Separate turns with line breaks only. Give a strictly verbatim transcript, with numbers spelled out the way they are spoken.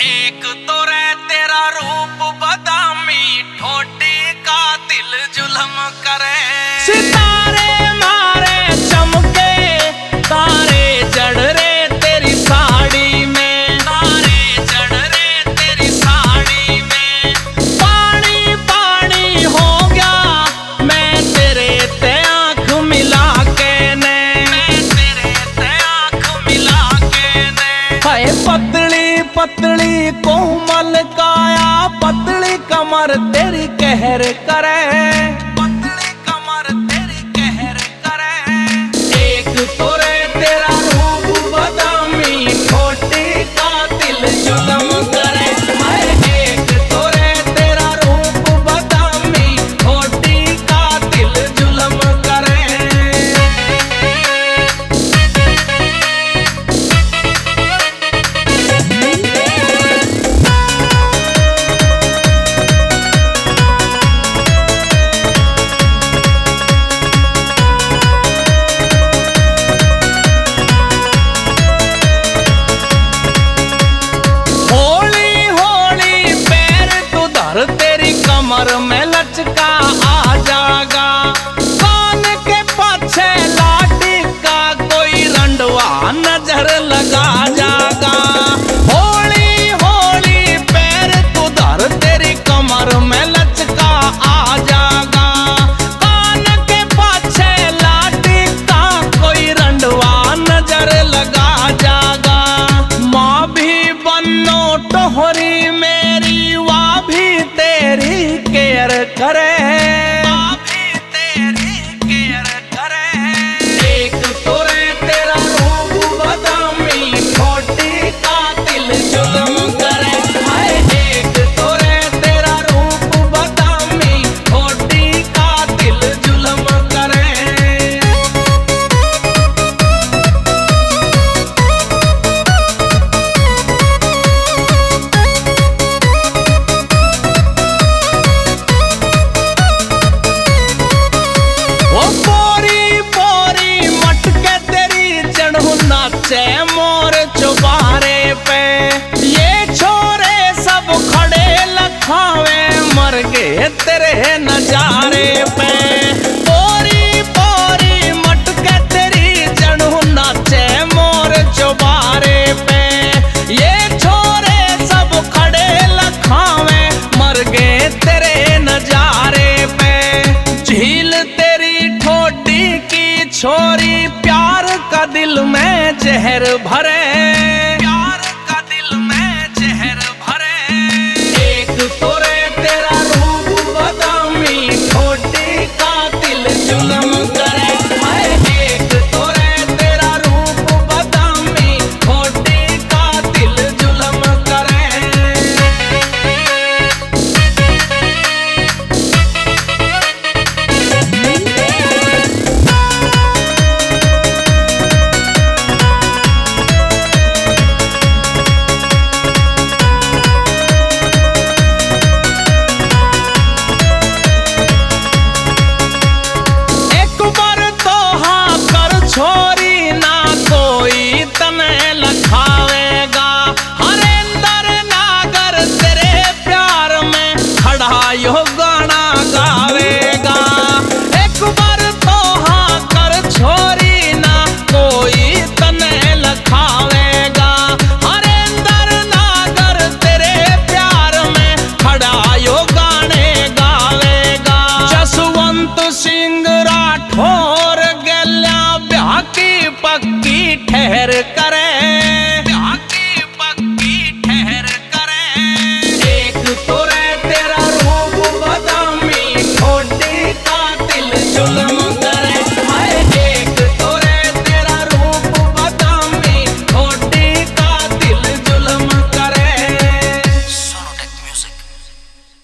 एक तो रे तेरा रूप बदामी, ठोटी का दिल जुल्म करे।
सितारे मारे चमके, तारे जड़ रे तेरी साड़ी में,
तारे जड़ रे तेरी साड़ी में।
पानी पानी हो गया मैं तेरे ते आँख मिला के ने,
मैं तेरे ते आँख मिला के ने।
हाय पतली पतली कोमल काया, पतली कमर तेरी कहर करे,
पतली कमर तेरी कहर करे।
एक तो रे तेरा रूप बदामी, ठोटी का दिल जुल्म करे। हाय एक तो रे तेरा रूप बदामी, ठोटी का दिल जुल्म करे। तेरी कमर में लचका आ जागा, कान के पाछे लाठी का कोई रंडवा नजर लगा जागा। होली होली पैर तू धर, तेरी कमर में लचका आ जागा, कान के पाछे लाठी का कोई रंडवा नजर लगा जागा। माँ भी बनो टोहरी मेरी, वाह भी तेरी केयर करे,
भी तेरी केयर करे।
एक तो रे तेरा रूप बदामी, ठोटी का दिल जुल्म करे। हाय एक तो रे तेरा रूप बदामी, ठोटी का दिल जुल्म करे। नाचे मोर चुबारे पे, ये छोरे सब खड़े लखावे, मर गए तेरे नजारे पे। पोरी पोरी मटके तेरी जड़ू नाचे मोर चुबारे पे, ये छोरे सब खड़े लखावे, मर गए तेरे नजारे पे। झील तेरी ठोटी की छोरी, प्यार का दिल में जहर भरे,
प्यार का दिल में जहर भरे।
एक तो रे तेरा रूप बदामी, ठोटी का दिल जुल्म करे। हाय एक तो रे तेरा रूप बदामी, ठोटी का दिल जुल्म करे। छोरी ना कोई तने लखावेगा, हरेंद्र नागर तेरे प्यार में खड़ा यो गाना गावेगा। एक बार तो हाँ कर छोरी ना कोई तने लखावेगा, हरेंद्र नागर तेरे प्यार में खड़ा यो गाने गावेगा। जसवंत सिंह राठौर की पक्की ठहर करे।